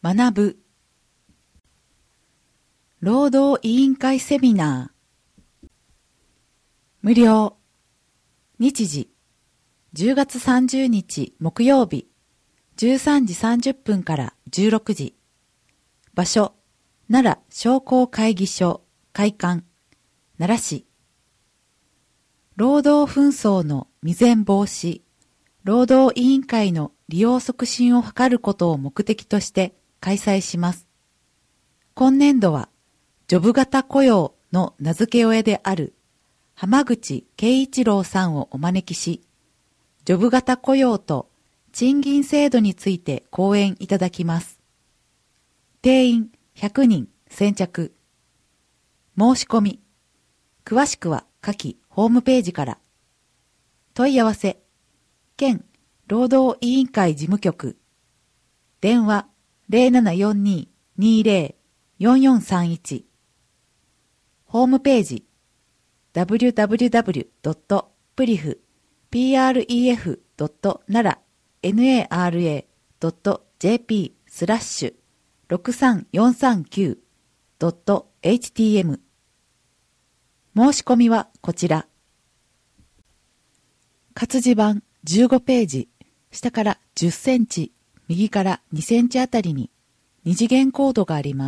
学ぶ。労働委員会セミナー。無料。日時。10月30日木曜日。13時30分から16時。場所。奈良商工会議所会館。奈良市。労働紛争の未然防止。労働委員会の利用促進を図ることを目的として開催します。今年度は、ジョブ型雇用の名付け親である浜口圭一郎さんをお招きし、ジョブ型雇用と賃金制度について講演いただきます。定員100人先着。申し込み。詳しくは下記ホームページから。問い合わせ。県労働委員会事務局。電話0742-20-4431。ホームページ www.pref.nara.jp/63439.htm。 申し込みはこちら。活字版15ページ、下から10センチ、右から2センチあたりに二次元コードがあります。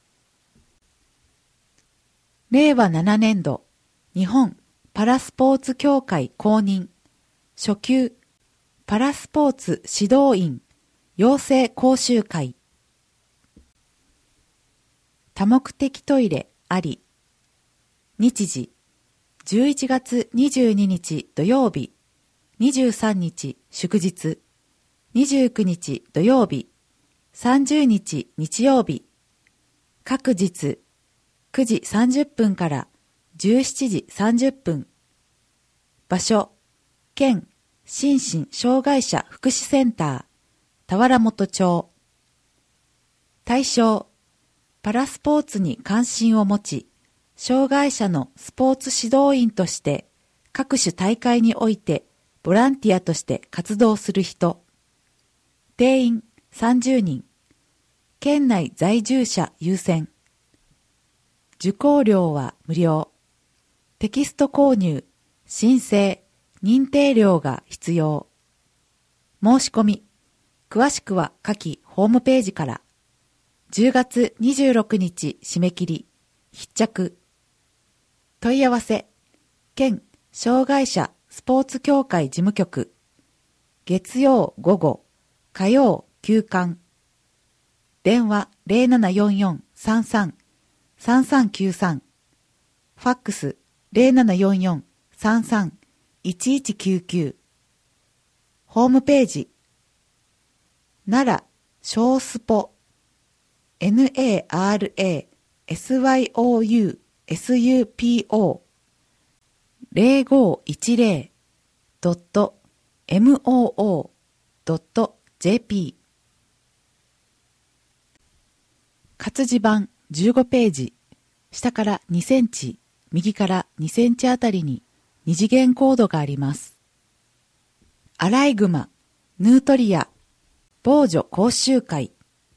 令和7年度日本パラスポーツ協会公認初級パラスポーツ指導員養成講習会。多目的トイレあり。日時11月22日土曜日、23日祝日、29日土曜日、30日日曜日。各日9時30分から17時30分。場所、県心身障害者福祉センター、田原本町。対象、パラスポーツに関心を持ち、障害者のスポーツ指導員として各種大会においてボランティアとして活動する人。定員30人。県内在住者優先。受講料は無料。テキスト購入、申請、認定料が必要。申し込み。詳しくは下記ホームページから。10月26日締め切り。必着。問い合わせ。県障害者スポーツ協会事務局。月曜午後、火曜休館。電話0744-33-3393。ファックス0744-33-1199。ホームページ。奈良小スポ NARASYOUSUPO 0510.moo.jp。 活字版15ページ、下から2センチ、右から2センチあたりに二次元コードがあります。アライグマ、ヌートリア、防除講習会。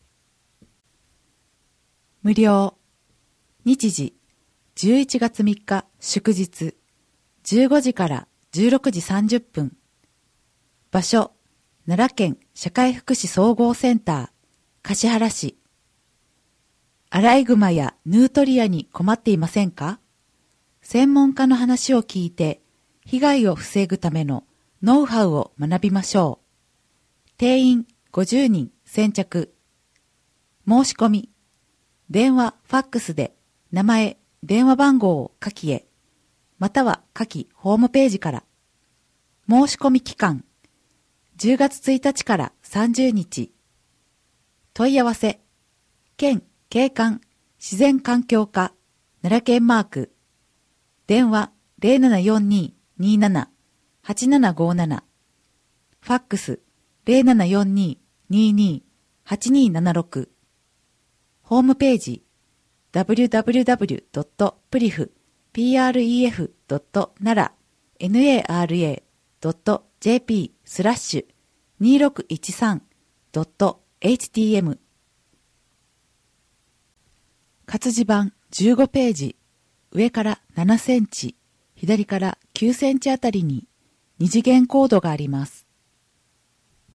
無料。日時、11月3日祝日、15時から16時30分。場所、奈良県社会福祉総合センター、橿原市。アライグマやヌートリアに困っていませんか？専門家の話を聞いて、被害を防ぐためのノウハウを学びましょう。定員50人先着。申し込み。電話、ファックスで名前、電話番号を書きへ、または下記ホームページから。申し込み期間。10月1日から30日。問い合わせ。県景観自然環境課奈良県マーク。電話0742-27-8757。ファックス0742-22-8276。ホームページ www.pref.nara.jp/2613.htm。 活字版15ページ、上から7センチ、左から9センチあたりに二次元コードがあります。